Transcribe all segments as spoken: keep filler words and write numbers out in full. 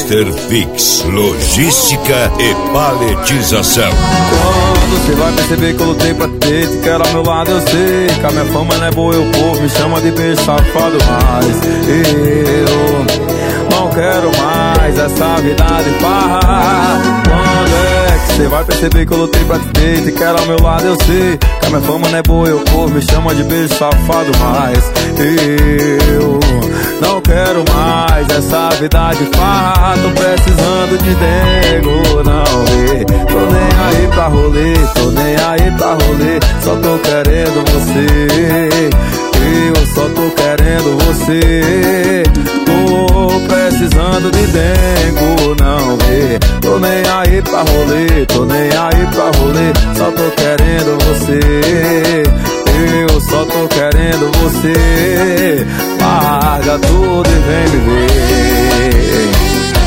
Master Fix, logística e paletização. Quando você vai perceber que eu lutei pra ter, te quero ao meu lado, eu sei que a minha fama não é boa e o povo me chama de beijo safado, mas eu não quero mais essa vida de farra. Quando é que você vai perceber que eu lutei pra te ter, te quero ao meu lado, eu sei que a minha fama não é boa e o povo me chama de beijo safado, mas eu não quero mais essa vida de farra. Tô precisando de dengo, não vê. Tô nem aí pra rolê, tô nem aí pra rolê. Só tô querendo você, eu só tô querendo você. Tô precisando de dengo, não vê. Tô nem aí pra rolê, tô nem aí pra rolê. Só tô querendo você, eu só tô querendo você. Larga tudo e vem me ver.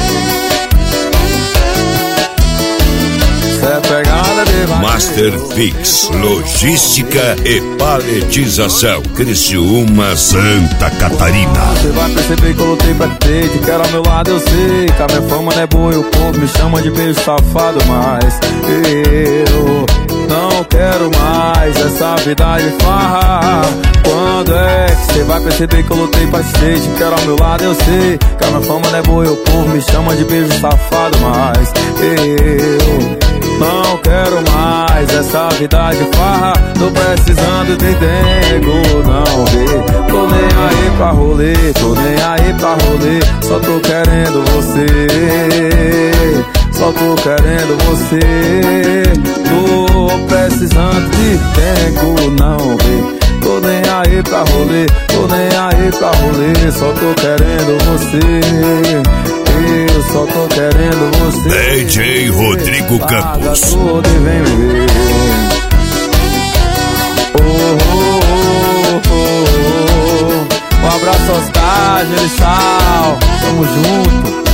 Cê é pegada de Master Fix, logística e paletização. Criciúma, Santa Catarina. Você vai perceber que eu lutei pra ter, te quero ao meu lado, eu sei que a minha fama não é boa e o povo me chama de beijo safado, mas eu não quero mais essa vida de farra. Quando é que você vai perceber que eu lutei pra ser, te quero ao meu lado, eu sei que a minha fama não é boa e o povo me chama de beijo safado, mas eu não quero mais essa vida de farra. Tô precisando de dengo, não vê. Tô nem aí pra rolê, tô nem aí pra rolê. Só tô querendo você, só tô querendo você. Tô precisando de dengo, não vê. Tô nem aí pra rolê, tô nem aí pra rolê. Só tô querendo você, eu só tô querendo você. D J Rodrigo Campos. Tudo e vem me ver. Oh, oh, oh, oh, oh. Um abraço aos Taj, Elissal. Tamo junto.